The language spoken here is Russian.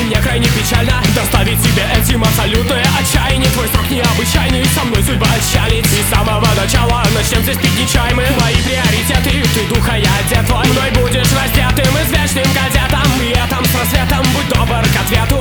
мне крайне печально доставить тебе этим абсолютное отчаяние. Твой срок необычайный, со мной судьба отчалит. И с самого начала начнем здесь пить не чай мы. Твои приоритеты, ты духа, я одет твой. Мной будешь раздетым и с вечным кадетом. И этом с рассветом будь добр к ответу.